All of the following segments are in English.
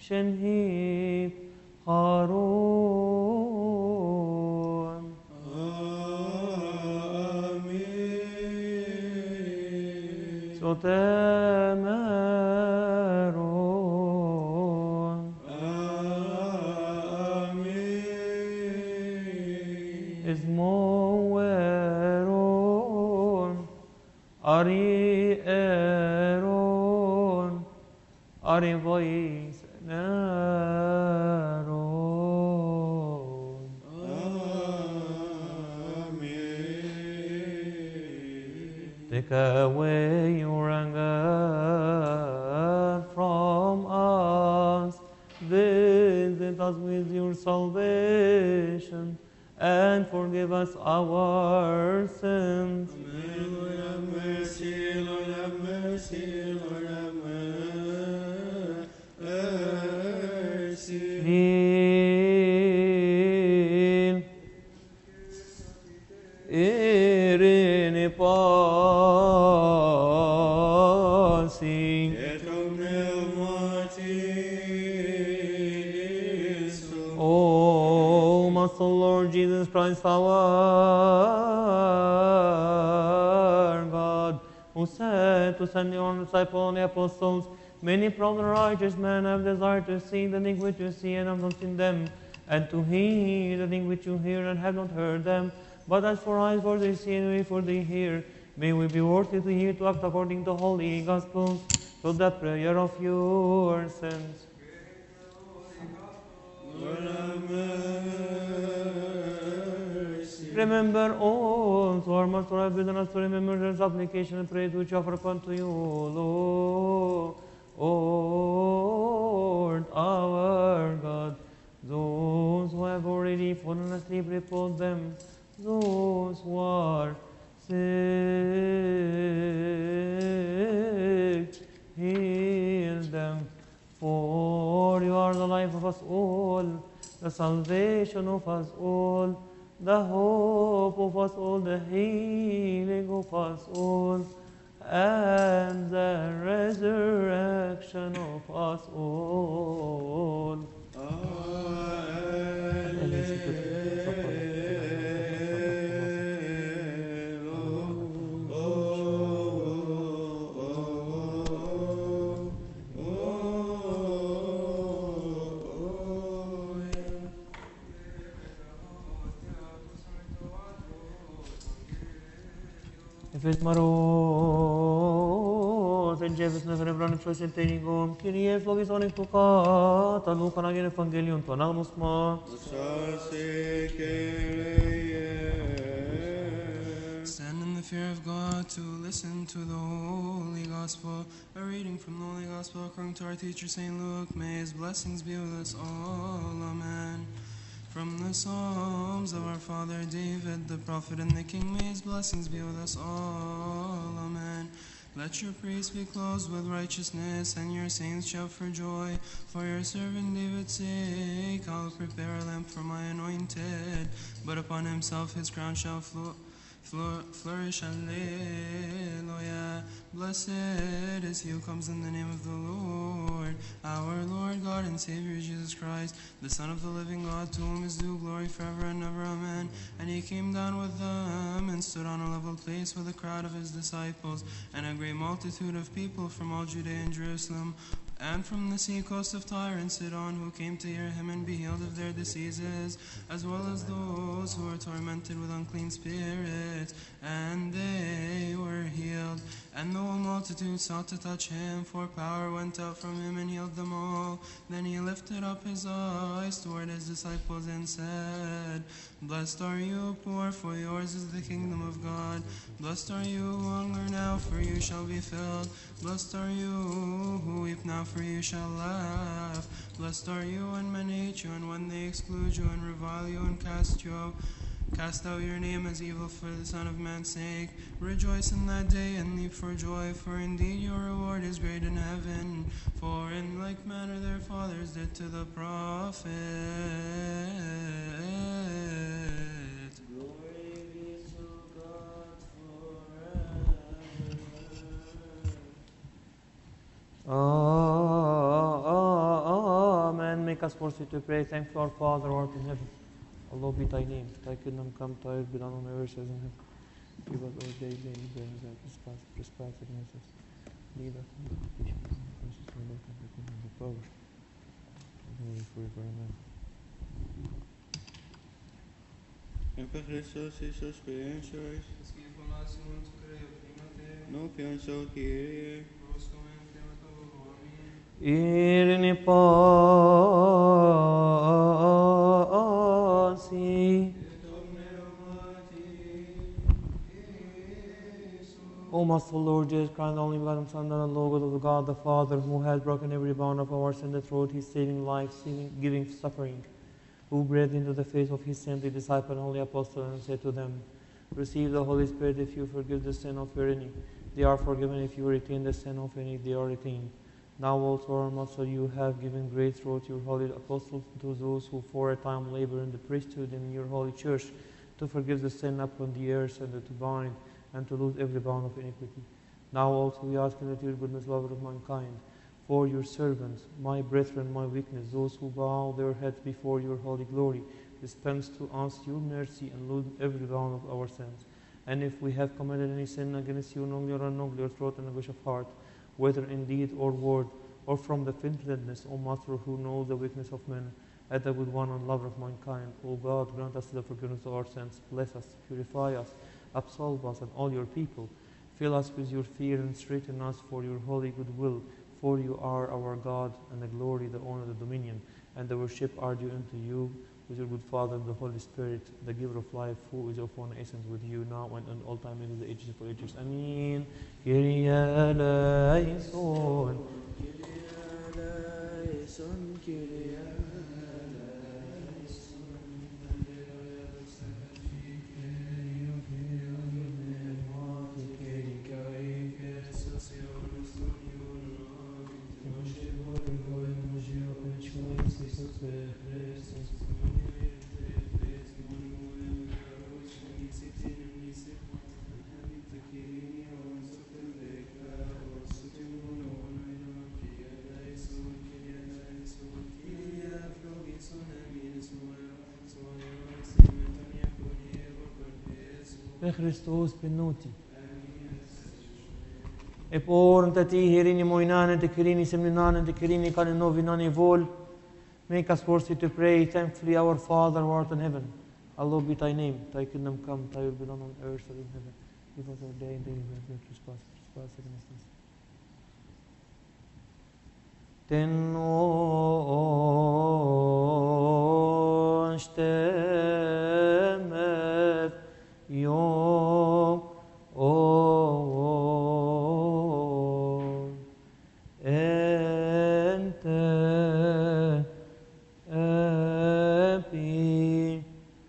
شنهيد هارون آمين سوتمارون آمين إزمويرون أريئرون أريفويس نارون آمين Take away your anger from us, visit us with your salvation, and forgive us our sins. Amen. Lord have mercy, Lord have mercy, Lord have mercy. Lil Irene Pasi Et pneumatis. O most Lord Jesus Christ our God, who said to send your disciples and the apostles, many proud and righteous men have desired to see the things which you see and have not seen them, and to hear the things which you hear and have not heard them. But as for eyes, for they see, and we for they hear, may we be worthy to hear, to act according to holy gospels, to the prayer of your sins. Lord have mercy. Remember also our Master have bidden us to remember their supplication and praise which offer unto you, Lord our God. Those who have already fallen asleep, repose them. Those who are sick, heal them. For you are the life of us all, the salvation of us all, the hope of us all, the healing of us all, and the resurrection of us all. Efes maros, en Jefes na cerebran choice en tenigom, Kyrie flogisonik tukata, Lucan agin evangelion to anagnos ma. Stand in the fear of God to listen to the Holy Gospel. A reading from the Holy Gospel according to our teacher St. Luke. May his blessings be with us all. Amen. From the Psalms of our father David, the prophet and the king, may his blessings be with us all. Amen. Let your priests be clothed with righteousness, and your saints shout for joy. For your servant David's sake, I'll prepare a lamp for my anointed, but upon himself his crown shall flourish. Alleluia. Blessed is he who comes in the name of the Lord, our Lord God and Savior Jesus Christ, the Son of the living God, to whom is due glory forever and ever. Amen. And he came down with them and stood on a level place with a crowd of his disciples and a great multitude of people from all Judea and Jerusalem, and from the sea coast of Tyre and Sidon, who came to hear him and be healed of their diseases, as well as those who were tormented with unclean spirits, and they were healed. And the whole multitude sought to touch him, for power went out from him and healed them all. Then he lifted up his eyes toward his disciples and said, Blessed are you poor, for yours is the kingdom of God. Blessed are you who hunger now, for you shall be filled. Blessed are you who weep now, for you shall laugh. Blessed are you when men hate you, and when they exclude you, and revile you, and cast you out. Cast out your name as evil for the Son of Man's sake. Rejoice in that day and leap for joy, for indeed your reward is great in heaven. For in like manner their fathers did to the prophets. Glory be to God forever. us worthy to pray. Thank you, our Father, who art in heaven. Hallowed be thy name. Thy kingdom come, thy will be done on earth as in heaven. Give us our daily bread, and forgive us our trespass against us. Lead us not into temptation, but deliver us from evil. And the kingdom, the power, and the glory forever. Amen. Επ' Χριστός Ιησούς Κύριος, Σκύφωνασιον του κρεοπτήματε, νόπιον σου Κύριε, πρόσκομεν θέματα βογόμιε, Ειρήνη πάση. O merciful Lord Jesus Christ, the only begotten Son, and the Lord of God the Father, who has broken every bond of our sin through his saving life, giving suffering, who breathed into the face of his saintly disciple and holy apostle, and said to them, receive the Holy Spirit if you forgive the sin of your any. They are forgiven. If you retain the sin of any, they are retained. Now also, our Master, you have given grace through your holy apostles to those who for a time labor in the priesthood in your holy church, to forgive the sin upon the earth and to bind and to lose every bound of iniquity. Now also we ask in your goodness, lover of mankind, for your servants, my brethren, my weakness, those who bow their heads before your holy glory, dispense to us your mercy and lose every bound of our sins. And if we have committed any sin against you, knowingly or unknowingly, or through an anguish of heart, whether in deed or word, or from the filthiness, O Master, who knows the weakness of men, and the good one and lover of mankind, O God, grant us the forgiveness of our sins, bless us, purify us, absolve us and all your people. Fill us with your fear and strengthen us for your holy goodwill. For you are our God, and the glory, the honor, the dominion, and the worship are due unto you, with your good Father and the Holy Spirit, the giver of life, who is of one essence with you now and in all time into the ages of ages. Amen. Kyrie eleison. Christos penoti. E por te ti herini moinane te kirini seminane te kirini kaninovinani vol. Make us worthy to pray thankfully, our Father who art in heaven. Hallowed be thy name. Thy kingdom come, thy will be done on earth as in heaven. Give us our daily bread, and trespass against us. Ten ostemet Yom ente epi.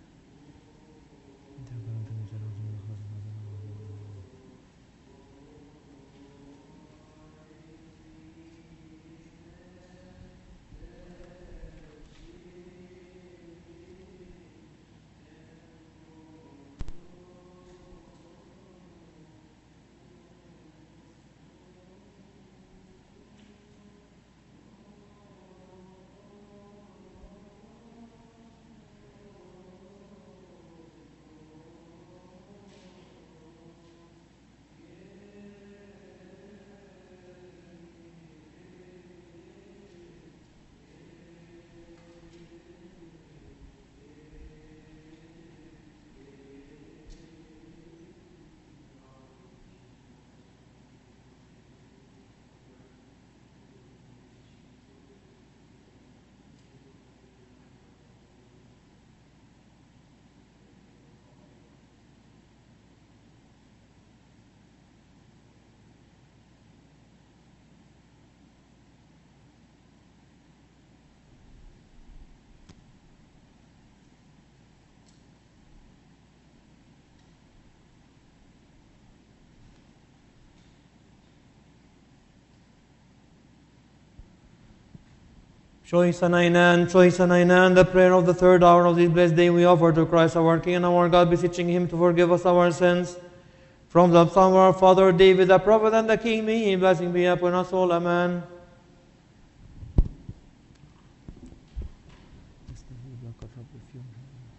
Choice and Ainan, the prayer of the third hour of this blessed day we offer to Christ our King and our God, beseeching Him to forgive us our sins. From the Psalm of our Father David, the prophet and the King, may He blessing be upon us all. Amen. God help with you.